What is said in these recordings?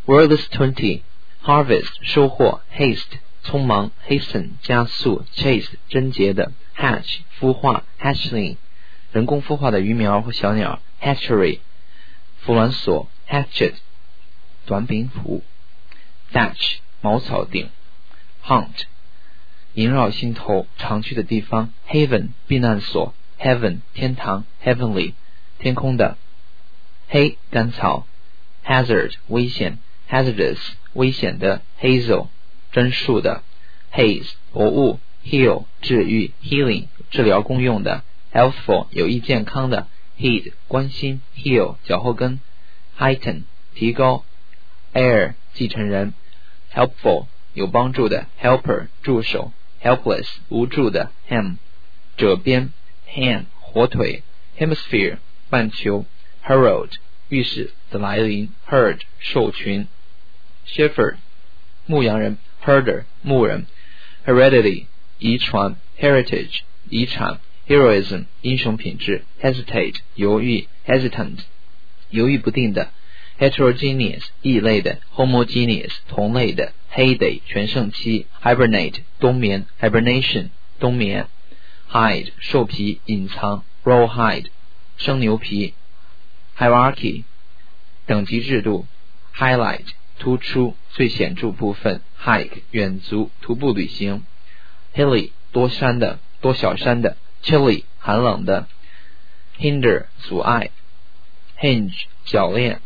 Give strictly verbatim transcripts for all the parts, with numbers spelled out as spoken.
Words twenty. Harvest 收获 haste 匆忙 hasten 加速 chase 贞洁的 hatch 孵化 hatchling 人工孵化的鱼苗或小鸟 hatchery 孵卵所 hatchet 短柄斧 thatch 茅草顶 haunt 萦绕心头常去的地方 haven 避难所 heaven 天堂 heavenly 天空的黑甘草 hazard 危险 hazardous 危险的 hazel 针树的 haze 薄雾 heal 治愈 healing 治疗功用的 healthful 有益健康的 heed 关心 heel 脚后跟 heighten 提高 heir 继承人 helpful 有帮助的 helper 助手 helpless 无助的 hem 褶边 hand 火腿 hemisphere 半球 herald 预示的来临 herd 兽群 shepherd 牧羊人 herder 牧人 heredity 遗传 heritage 遗产 heroism 英雄品质 hesitate 犹豫 hesitant 犹豫不定的 heterogeneous 异类的 homogeneous 同类的 heyday 全盛期 hibernate 冬眠 hibernation 冬眠 hide 兽皮隐藏 rawhide 生牛皮 hierarchy 等级制度 highlight 突出最显著部分 hike 远足徒步旅行 hilly 多山的多小山的 chilly 寒冷的 hinder 阻碍 hinge 铰链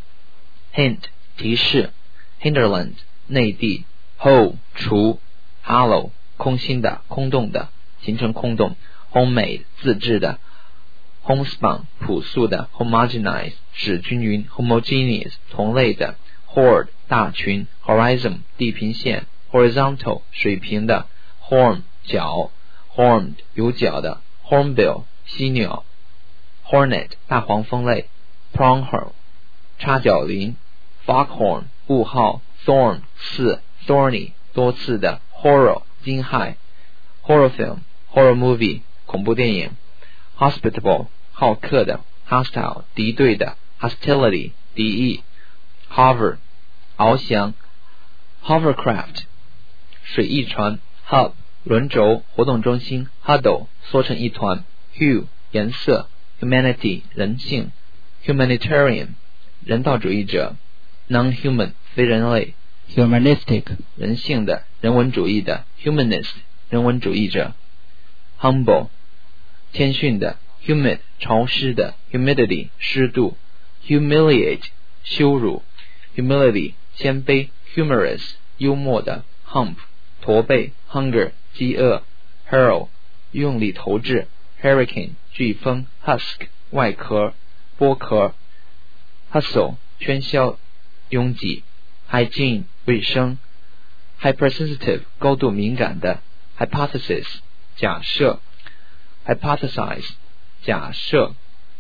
hint 提示 hinterland 内地 hole 除 hollow 空心的空洞的形成空洞 homemade 自制的 homespun 朴素的 homogenize 使均匀 homogeneous 同类的 horde 大群 horizon 地平线 horizontal 水平的 horn 角 horned 有角的 hornbill 犀鸟 hornet 大黄蜂类 pronghorn 插角羚 foghorn 雾号 thorn 刺 thorny 多刺的 horror 惊骇 horror film horror movie 恐怖电影 hospitable 好客的 hostile 敌对的 hostility 敌意 hover 翱翔 hovercraft 水翼船 hub 轮轴活动中心 huddle 缩成一团 hue 颜色 humanity 人性 humanitarian 人道主义者 non-human 非人类 humanistic 人性的人文主义的 humanist 人文主义者 humble 谦逊的 humid 潮湿的 humidity 湿度 humiliate 羞辱 humility 谦卑 humorous 幽默的 hump 驼背 hunger 饥饿 hurl 用力投掷 hurricane 飓风 husk 外壳剥壳 hustle 喧嚣拥挤 hygiene 卫生 hypersensitive 高度敏感的 hypothesis 假设 hypothesize 假设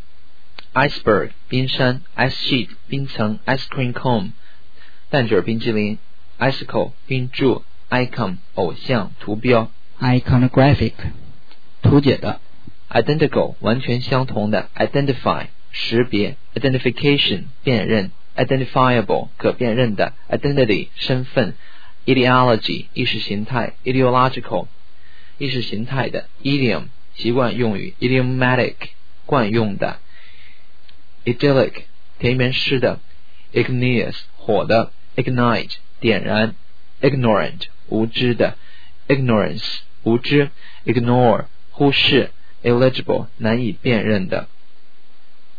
iceberg 冰山 ice sheet 冰层 ice cream cone 蛋卷冰淇淋 icicle 冰柱 icon 偶像图标 iconographic 图解的 identical 完全相同的 identify 识别 identification 辨认 identifiable 可辨认的 identity 身份 ideology 意识形态 ideological 意识形态的 idiom 习惯用语 idiomatic 惯用的 idyllic 田园诗的 igneous 火的 ignite 点燃 ignorant 无知的 ignorance 无知 ignore 忽视 illegible 难以辨认的